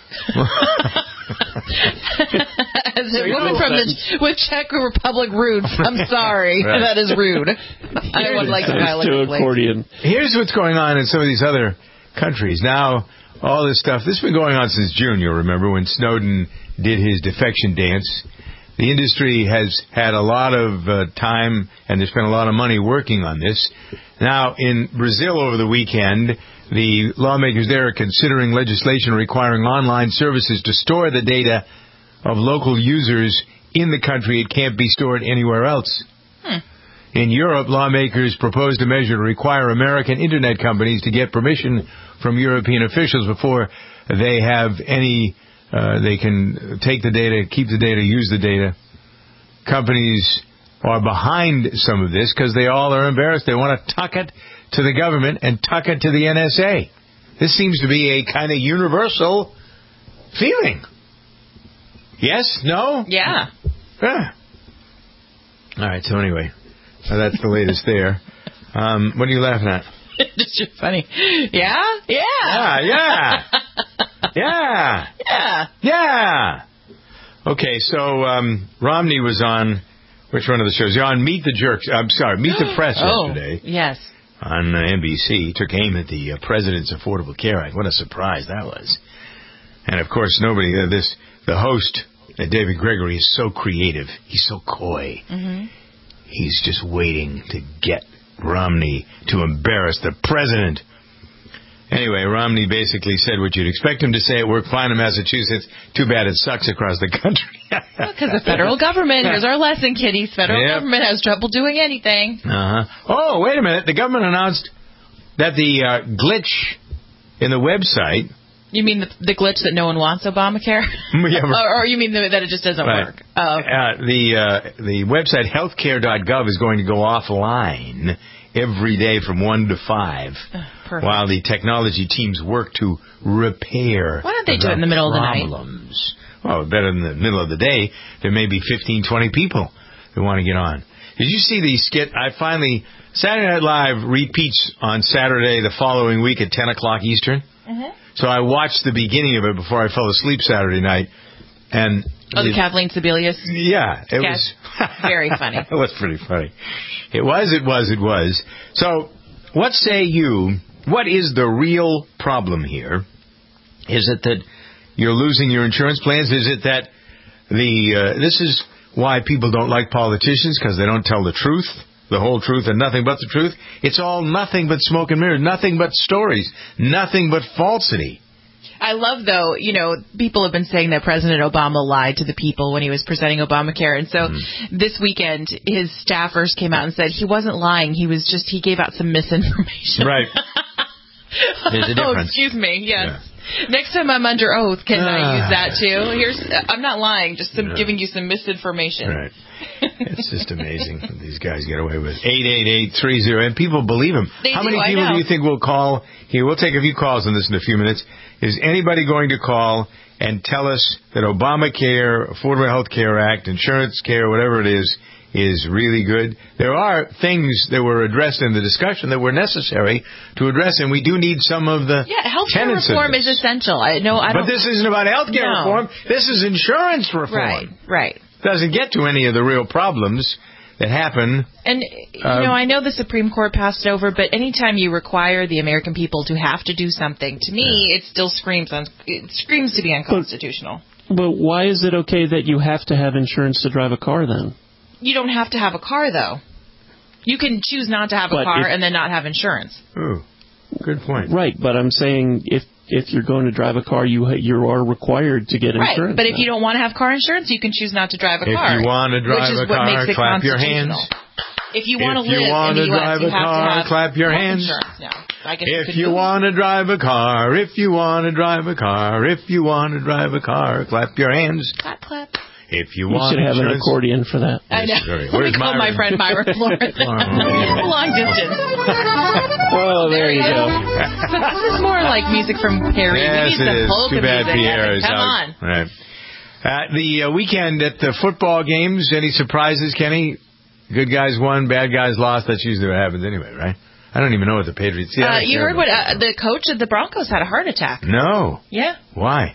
As a woman from the with Czech Republic rude, I'm sorry. Right. That is rude. I would like to file a complaint. Here's what's going on in some of these other countries. Now, all this stuff, this has been going on since June, you'll remember, when Snowden did his defection dance. The industry has had a lot of uh, time and they spent a lot of money working on this. Now, in Brazil over the weekend, the lawmakers there are considering legislation requiring online services to store the data of local users in the country. It can't be stored anywhere else. Hmm. In Europe, lawmakers proposed a measure to require American internet companies to get permission from European officials before they have any, uh, they can take the data, keep the data, use the data. Companies are behind some of this because they all are embarrassed. They want to tuck it to the government and tuck it to the N S A. This seems to be a kind of universal feeling. Yes? No? Yeah. Yeah. All right, so anyway, so that's the latest there. Um, what are you laughing at? It's just funny. Yeah? Yeah. Yeah, yeah. Yeah. Yeah. Yeah. Okay, so um, Romney was on, which one of the shows? You're on Meet the Jerks. I'm sorry, Meet the Press oh, yesterday. Yes. On uh, N B C. He took aim at the uh, President's Affordable Care Act. What a surprise that was. And, of course, nobody, uh, this, the host, uh, David Gregory, is so creative. He's so coy. Mm-hmm. He's just waiting to get Romney to embarrass the president. Anyway, Romney basically said what you'd expect him to say. It worked fine in Massachusetts. Too bad it sucks across the country. Because the federal government, here's our lesson, kiddies. Federal yep. government has trouble doing anything. Uh-huh. Oh, wait a minute. The government announced that the uh, glitch in the website... You mean the, the glitch that no one wants Obamacare? Yeah, right. or, or you mean the, that it just doesn't right. work? Oh, okay. uh, the, uh, the website healthcare dot gov is going to go offline every day from one to five Perfect. While the technology teams work to repair Why don't they the do it in the middle problems. of the night? Well, better in the middle of the day. There may be fifteen, twenty people who want to get on. Did you see the skit? I finally... Saturday Night Live repeats on Saturday the following week at ten o'clock Eastern. Mm-hmm. So I watched the beginning of it before I fell asleep Saturday night. And Oh, the it, Kathleen Sebelius? Yeah. It sketch. was... Very funny. It was pretty funny. It was, it was, it was. So, what say you, what is the real problem here? Is it that you're losing your insurance plans? Is it that the, uh, this is why people don't like politicians, because they don't tell the truth, the whole truth and nothing but the truth? It's all nothing but smoke and mirrors, nothing but stories, nothing but falsity. I love, though, you know, people have been saying that President Obama lied to the people when he was presenting Obamacare. And so mm. this weekend, his staffers came out and said he wasn't lying. He was just, he gave out some misinformation. Right. There's a difference. Oh, excuse me. Yes. Yeah. Next time I'm under oath, can uh, I use that too? Here's, I'm not lying, just some, yeah. giving you some misinformation. Right. It's just amazing what these guys get away with. eight eight eight three zero, and people believe him. They How do, many people do you think will call? Here, we'll take a few calls on this in a few minutes. Is anybody going to call and tell us that Obamacare, Affordable Health Care Act, insurance care, whatever it is, is really good? There are things that were addressed in the discussion that were necessary to address, and we do need some of the yeah, health care tenets reform of this. is essential. I know. I don't. But this isn't about health care no. reform. This is insurance reform. Right. Right. Doesn't get to any of the real problems that happen. And, you um, know, I know the Supreme Court passed it over, but anytime you require the American people to have to do something, to me, yeah. it still screams un- it screams to be unconstitutional. But, but why is it okay that you have to have insurance to drive a car, then? You don't have to have a car, though. You can choose not to have a but car if, and then not have insurance. Ooh, good point. Right, but I'm saying if if you're going to drive a car, you you are required to get right, insurance. But if you don't want to have car insurance, you can choose not to drive a if car. If you want to drive a car, clap your hands. If you want to if live you want in the to U S, drive you a have car, to have clap your health hands. insurance. No, I guess if you, you want to drive a car, if you want to drive a car, if you want to drive a car, clap your hands. Clap, clap. If you we want should have insurance. an accordion for that. I know. Yes, Let me call Myron? my friend Myron Flores. Long distance. Oh, there, there you go. So this is more like music from Perry. Yes, we need it some is. polka Too bad music. Pierre is Come out. on. Right. Uh, the uh, weekend at the football games, any surprises, Kenny? Good guys won, bad guys lost. That's usually what happens anyway, right? I don't even know what the Patriots... See, uh, you heard what uh, the coach of the Broncos had a heart attack. No. Yeah. Why?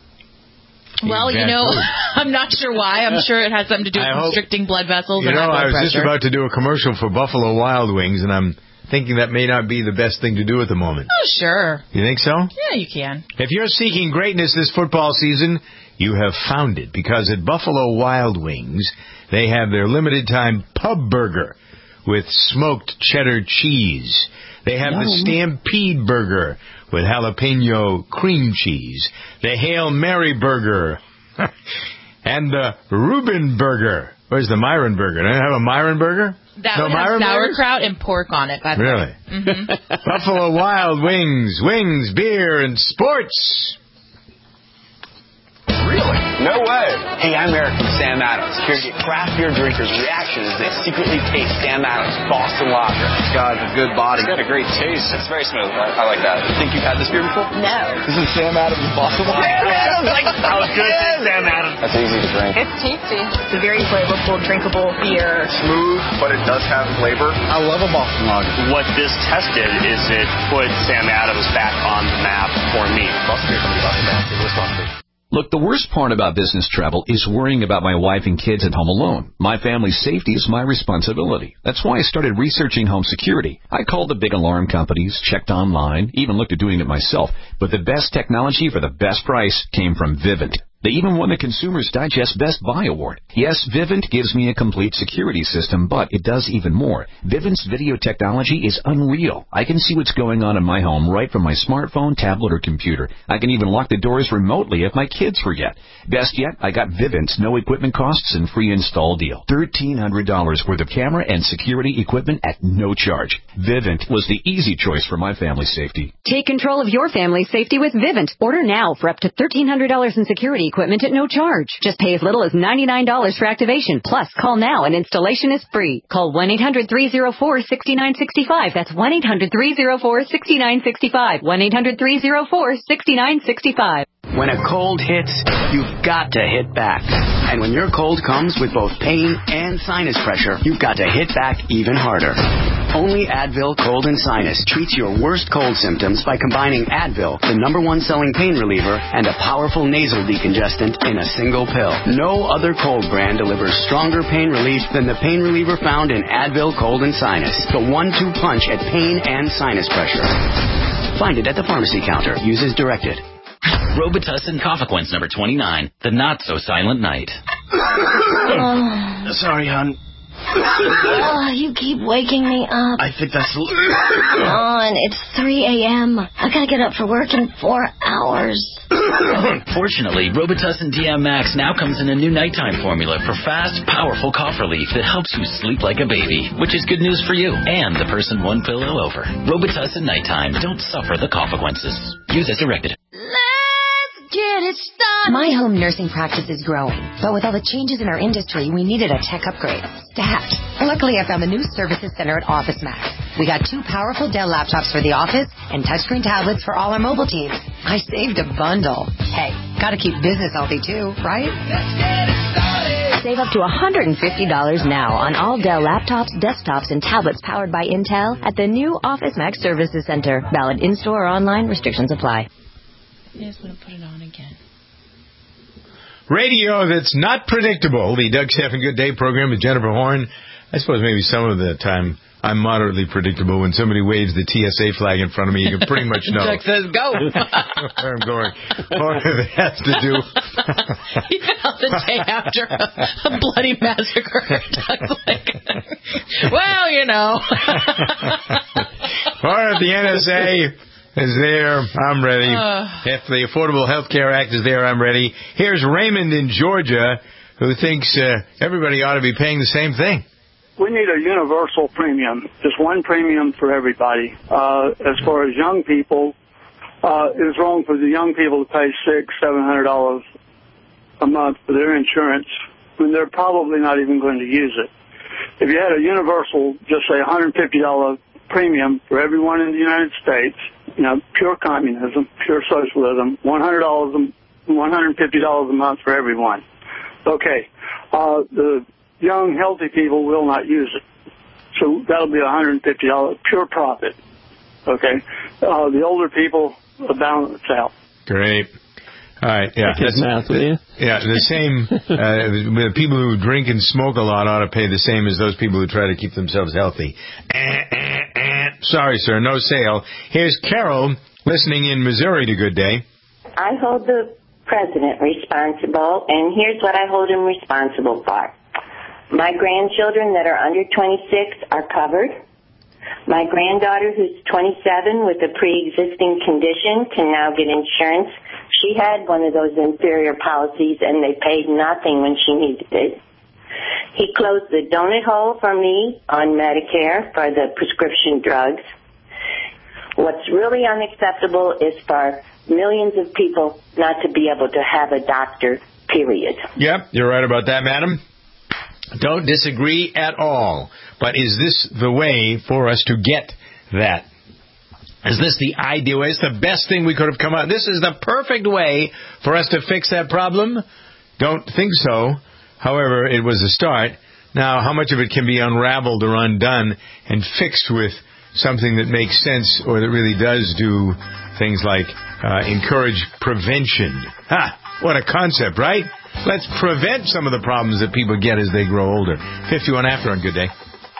Well, you know, food. I'm not sure why. I'm sure it has something to do with I constricting hope, blood vessels you and know, high blood I was pressure. just about to do a commercial for Buffalo Wild Wings, and I'm thinking that may not be the best thing to do at the moment. Oh, sure. You think so? Yeah, you can. If you're seeking greatness this football season, you have found it, because at Buffalo Wild Wings, they have their limited-time pub burger with smoked cheddar cheese. They have no. the Stampede Burger with jalapeno cream cheese. The Hail Mary Burger. And the Reuben Burger. Where's the Myron Burger? Don't you have a Myron Burger? That no would Myron have sauerkraut burgers? and pork on it, by the really? way. Mm-hmm. Buffalo Wild Wings. Wings, beer, and sports. Really? No way. Hey, I'm Eric from Sam Adams, here to get craft beer drinkers' reaction as they secretly taste Sam Adams Boston Lager. It's got a good body. It's got a great taste. It's very smooth. I, I like that. Think you've had this beer before? No. This is Sam Adams Boston Lager. Sam Adams! Like, I was good at Sam Adams. That's easy to drink. It's tasty. It's a very flavorful, drinkable beer. Smooth, but it does have flavor. I love a Boston Lager. What this tested is it put Sam Adams back on the map for me. Boston Beer Company, Boston, Mass. Wisconsin. Look, the worst part about business travel is worrying about my wife and kids at home alone. My family's safety is my responsibility. That's why I started researching home security. I called the big alarm companies, checked online, even looked at doing it myself. But the best technology for the best price came from Vivint. They even won the Consumer's Digest Best Buy Award. Yes, Vivint gives me a complete security system, but it does even more. Vivint's video technology is unreal. I can see what's going on in my home right from my smartphone, tablet, or computer. I can even lock the doors remotely if my kids forget. Best yet, I got Vivint's no equipment costs and free install deal. thirteen hundred dollars worth of camera and security equipment at no charge. Vivint was the easy choice for my family's safety. Take control of your family's safety with Vivint. Order now for up to thirteen hundred dollars in security equipment at no charge. Just pay as little as ninety-nine dollars for activation. Plus, call now and installation is free. Call one eight hundred three oh four six nine six five. That's one eight hundred three oh four six nine six five. one eight hundred three oh four six nine six five. When a cold hits, you've got to hit back. And when your cold comes with both pain and sinus pressure, you've got to hit back even harder. Only Advil Cold and Sinus treats your worst cold symptoms by combining Advil, the number one selling pain reliever, and a powerful nasal decongestant in a single pill. No other cold brand delivers stronger pain relief than the pain reliever found in Advil Cold and Sinus, the one two punch at pain and sinus pressure. Find it at the pharmacy counter. Use as directed. Robitussin Cofequence number twenty-nine, the not-so-silent night. Oh. Sorry, hon. Oh, you keep waking me up. I think that's... Come on, it's three a.m. I gotta get up for work in four hours. Fortunately, Robitussin D M Max now comes in a new nighttime formula for fast, powerful cough relief that helps you sleep like a baby, which is good news for you and the person one pillow over. Robitussin Nighttime. Don't suffer the Cofequences. Use as directed. Get it started. My home nursing practice is growing, but with all the changes in our industry, we needed a tech upgrade. Stat. Luckily, I found the new services center at OfficeMax. We got two powerful Dell laptops for the office and touchscreen tablets for all our mobile teams. I saved a bundle. Hey, gotta keep business healthy too, right? Let's get it started. Save up to one hundred fifty dollars now on all Dell laptops, desktops, and tablets powered by Intel at the new OfficeMax Services Center. Valid in-store or online. Restrictions apply. I just want to put it on again. Radio that's not predictable. The Doug Stephan Good Day program with Jennifer Horn. I suppose maybe some of the time I'm moderately predictable. When somebody waves the T S A flag in front of me, you can pretty much know. Doug says go. where I'm going. Part of it has to do. Even on the day after a, a bloody massacre, Doug's like, well, you know. Part of the N S A is there, I'm ready. Uh, if the Affordable Health Care Act is there, I'm ready. Here's Raymond in Georgia, who thinks uh, everybody ought to be paying the same thing. We need a universal premium, just one premium for everybody. Uh, as far as young people, uh, it's wrong for the young people to pay six, seven hundred dollars a month for their insurance when they're probably not even going to use it. If you had a universal, just say one hundred fifty dollars premium for everyone in the United States, you know, pure communism, pure socialism, one hundred dollars, one hundred fifty dollars a month for everyone. Okay, uh, the young, healthy people will not use it. So that'll be one hundred fifty dollars pure profit. Okay, uh, the older people will balance out. Great. All right, yeah. That's math with you. Yeah, the same. Uh, the people who drink and smoke a lot ought to pay the same as those people who try to keep themselves healthy. Eh, eh, eh. Sorry, sir, no sale. Here's Carol listening in Missouri to Good Day. I hold the president responsible, and here's what I hold him responsible for. My grandchildren that are under twenty-six are covered. My granddaughter, who's twenty-seven with a pre-existing condition, can now get insurance. She had one of those inferior policies, and they paid nothing when she needed it. He closed the donut hole for me on Medicare for the prescription drugs. What's really unacceptable is for millions of people not to be able to have a doctor period. Yep, you're right about that, madam. Don't disagree at all. But is this the way for us to get that? Is this the ideal way? It's the best thing we could have come up. This is the perfect way for us to fix that problem? Don't think so. However, it was a start. Now, how much of it can be unraveled or undone and fixed with something that makes sense or that really does do things like uh, encourage prevention? Ha! What a concept, right? Let's prevent some of the problems that people get as they grow older. fifty-one after on Good Day.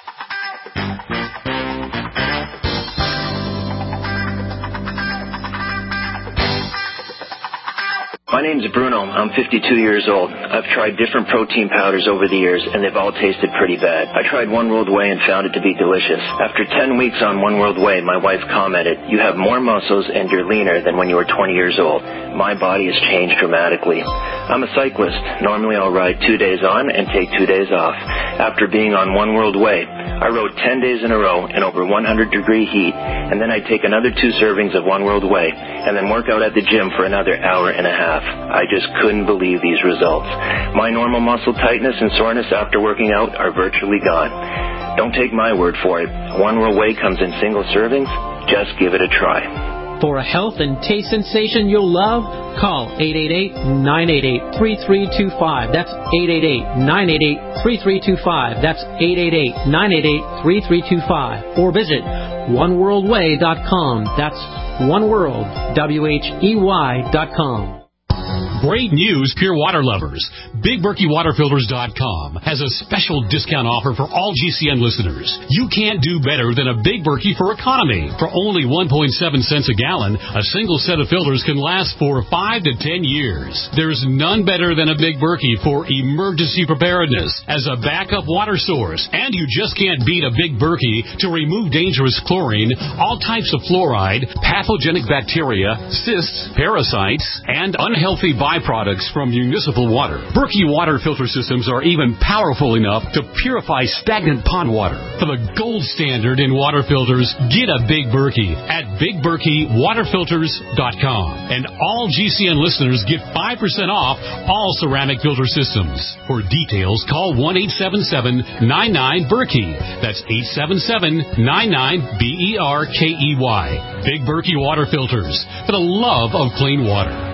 My name's Bruno. I'm fifty-two years old. I've tried different protein powders over the years, and they've all tasted pretty bad. I tried One World Whey and found it to be delicious. After ten weeks on One World Whey, my wife commented, "You have more muscles and you're leaner than when you were twenty years old. My body has changed dramatically." I'm a cyclist. Normally I'll ride two days on and take two days off. After being on One World Whey, I rode ten days in a row in over one hundred degree heat, and then I take another two servings of One World Whey, and then work out at the gym for another hour and a half. I just couldn't believe these results. My normal muscle tightness and soreness after working out are virtually gone. Don't take my word for it. One World Whey comes in single servings. Just give it a try. For a health and taste sensation you'll love, call eight eight eight, nine eight eight, three three two five. That's eight eight eight, nine eight eight, three three two five. That's eight eight eight, nine eight eight, three three two five. Or visit one world way dot com. That's oneworld, W H E Y dot com. Great news, Pure Water lovers. Big Berkey Water Filters dot com has a special discount offer for all G C N listeners. You can't do better than a Big Berkey for economy. For only one point seven cents a gallon, a single set of filters can last for five to ten years. There's none better than a Big Berkey for emergency preparedness as a backup water source. And you just can't beat a Big Berkey to remove dangerous chlorine, all types of fluoride, pathogenic bacteria, cysts, parasites, and unhealthy byproducts from municipal water. Berkey water filter systems are even powerful enough to purify stagnant pond water. For the gold standard in water filters, get a Big Berkey at Big Berkey Water Filters dot com. And all G C N listeners get five percent off all ceramic filter systems. For details, call one eight seven seven, nine nine, Berkey. That's eight seven seven, nine nine, B E R K E Y. Big Berkey Water Filters, for the love of clean water.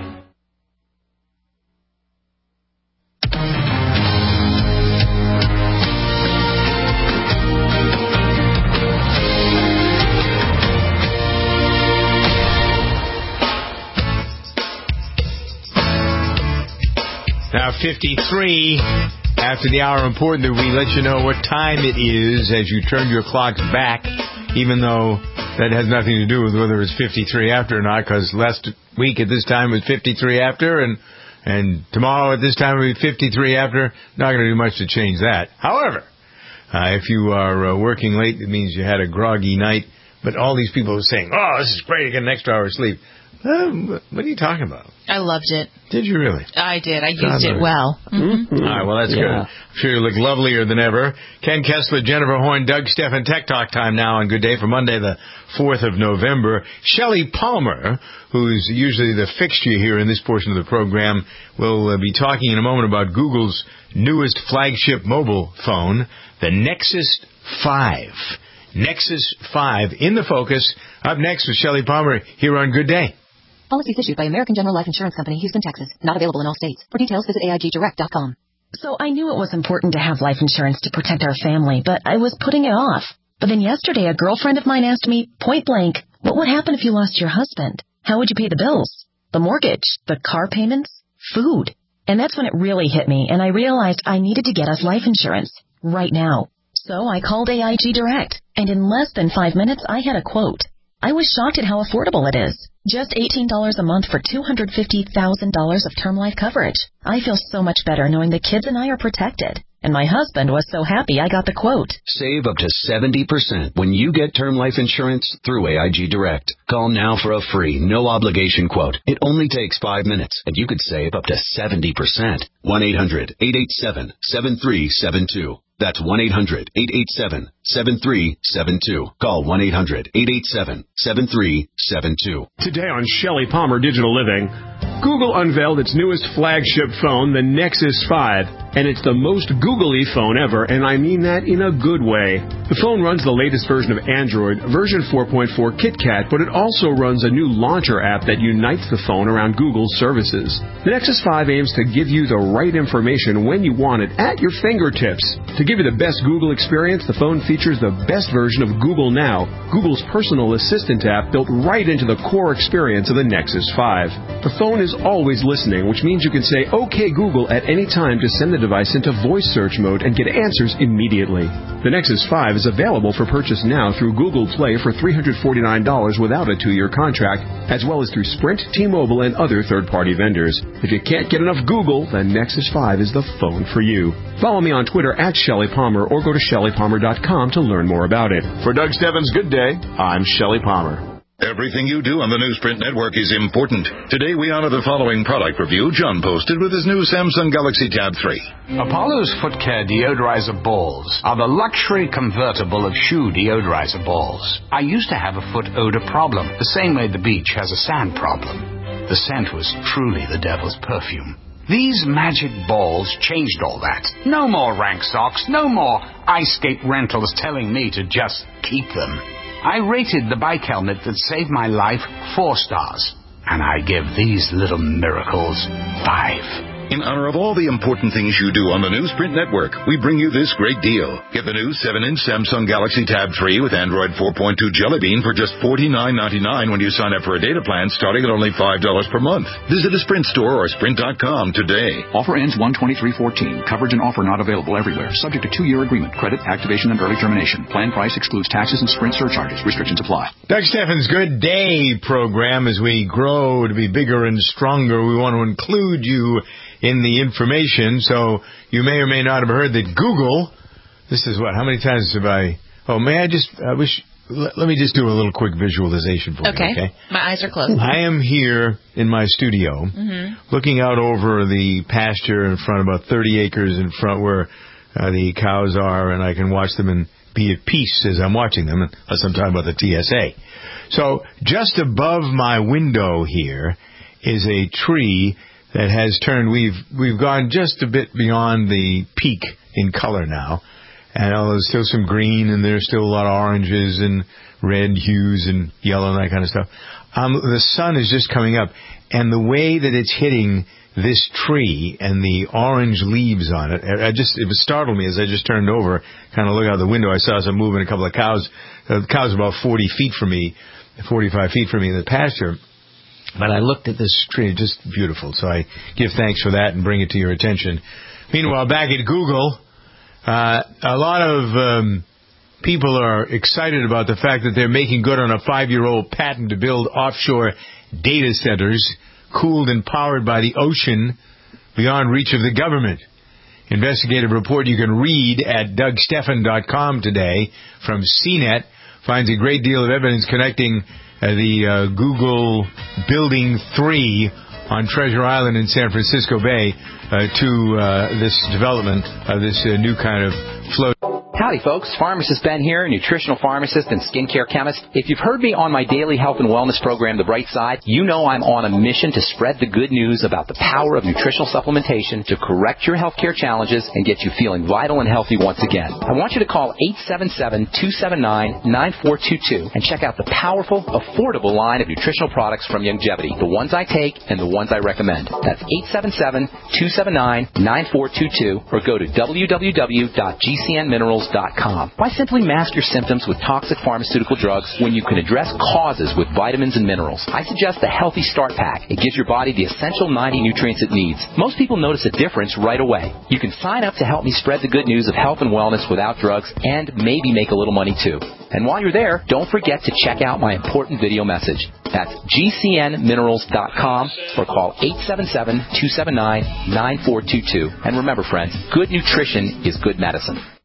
Now, fifty-three after the hour. Important that we let you know what time it is as you turn your clocks back, even though that has nothing to do with whether it's fifty-three after or not, because last week at this time it was fifty-three after, and and tomorrow at this time it will be fifty-three after. Not going to do much to change that. However, uh, if you are uh, working late, it means you had a groggy night. But all these people are saying, "Oh, this is great, to get an extra hour of sleep." Um, what are you talking about? I loved it. Did you really? I did. I used it well. Mm-hmm. All right, well, that's yeah. good. I'm sure you look lovelier than ever. Ken Kessler, Jennifer Horn, Doug Stephan, Tech Talk time now on Good Day for Monday, the fourth of November. Shelley Palmer, who's usually the fixture here in this portion of the program, will uh, be talking in a moment about Google's newest flagship mobile phone, the Nexus five. Nexus five in the focus. Up next with Shelley Palmer here on Good Day. Policies issued by American General Life Insurance Company, Houston, Texas. Not available in all states. For details, visit A I G direct dot com. So I knew it was important to have life insurance to protect our family, but I was putting it off. But then yesterday, a girlfriend of mine asked me, point blank, what would happen if you lost your husband? How would you pay the bills? The mortgage? The car payments? Food? And that's when it really hit me, and I realized I needed to get us life insurance. Right now. So I called A I G Direct, and in less than five minutes, I had a quote. I was shocked at how affordable it is. Just eighteen dollars a month for two hundred fifty thousand dollars of term life coverage. I feel so much better knowing the kids and I are protected. And my husband was so happy I got the quote. Save up to seventy percent when you get term life insurance through A I G Direct. Call now for a free, no-obligation quote. It only takes five minutes, and you could save up to seventy percent. one eight hundred, eight eight seven, seven three seven two. That's one eight hundred, eight eight seven, seven three seven two. Call one eight hundred, eight eight seven, seven three seven two. Today on Shelley Palmer Digital Living, Google unveiled its newest flagship phone, the Nexus five, and it's the most Googly phone ever, and I mean that in a good way. The phone runs the latest version of Android, version four point four KitKat, but it also runs a new launcher app that unites the phone around Google's services. The Nexus five aims to give you the right information when you want it at your fingertips. To give you the best Google experience, the phone features the best version of Google Now, Google's personal assistant app built right into the core experience of the Nexus five. The phone is always listening, which means you can say, "Okay, Google," at any time to send the device into voice search mode and get answers immediately. The Nexus five is available for purchase now through Google Play for three hundred forty-nine dollars without a two-year contract, as well as through Sprint, T-Mobile, and other third-party vendors. If you can't get enough Google, the Nexus five is the phone for you. Follow me on Twitter at Shelley Palmer or go to shelley palmer dot com to learn more about it. For Doug Stebbins' Good Day, I'm Shelley Palmer. Everything you do on the Newsprint Network is important. Today we honor the following product review John posted with his new Samsung Galaxy Tab three. Apollo's Foot Care Deodorizer Balls are the luxury convertible of shoe deodorizer balls. I used to have a foot odor problem, the same way the beach has a sand problem. The scent was truly the devil's perfume. These magic balls changed all that. No more rank socks, no more ice skate rentals telling me to just keep them. I rated the bike helmet that saved my life four stars, and I give these little miracles five. In honor of all the important things you do on the Newsprint Network, we bring you this great deal. Get the new seven inch Samsung Galaxy Tab three with Android four point two Jelly Bean for just forty-nine ninety-nine when you sign up for a data plan starting at only five dollars per month. Visit a Sprint store or sprint dot com today. Offer ends one twenty-three fourteen. Coverage and offer not available everywhere. Subject to two-year agreement. Credit, activation, and early termination. Plan price excludes taxes and Sprint surcharges. Restrictions apply. Doug Steffens' Good Day program. As we grow to be bigger and stronger, we want to include you in the information, so you may or may not have heard that Google, this is what, how many times have I, oh, may I just, I wish, let, let me just do a little quick visualization for okay. you, okay? My eyes are closed. I am here in my studio, mm-hmm. looking out over the pasture in front, about thirty acres in front where uh, the cows are, and I can watch them and be at peace as I'm watching them, unless I'm talking about the T S A. So just above my window here is a tree that has turned, we've we've gone just a bit beyond the peak in color now. And oh, there's still some green, and there's still a lot of oranges and red hues and yellow and that kind of stuff. Um, the sun is just coming up, and the way that it's hitting this tree and the orange leaves on it, I just it startled me as I just turned over, kind of look out the window. I saw some moving, a couple of cows. The cows about forty feet from me, forty-five feet from me in the pasture. But I looked at this tree, just beautiful. So I give thanks for that and bring it to your attention. Meanwhile, back at Google, uh, a lot of um, people are excited about the fact that they're making good on a five-year-old patent to build offshore data centers cooled and powered by the ocean beyond reach of the government. Investigative report you can read at doug steffen dot com today from C net finds a great deal of evidence connecting Uh, the uh, Google Building three on Treasure Island in San Francisco Bay uh, to uh, this development of this uh, new kind of float. Howdy, folks. Pharmacist Ben here, nutritional pharmacist and skincare chemist. If you've heard me on my daily health and wellness program, The Bright Side, you know I'm on a mission to spread the good news about the power of nutritional supplementation to correct your healthcare challenges and get you feeling vital and healthy once again. I want you to call eight seven seven, two seven nine, nine four two two and check out the powerful, affordable line of nutritional products from Youngevity, the ones I take and the ones I recommend. That's eight seven seven, two seven nine, nine four two two or go to w w w dot g c n minerals dot com. Why simply mask your symptoms with toxic pharmaceutical drugs when you can address causes with vitamins and minerals? I suggest the Healthy Start Pack. It gives your body the essential ninety nutrients it needs. Most people notice a difference right away. You can sign up to help me spread the good news of health and wellness without drugs and maybe make a little money too. And while you're there, don't forget to check out my important video message. That's g c n minerals dot com or call eight seven seven, two seven nine, nine four two two. And remember, friends, good nutrition is good medicine.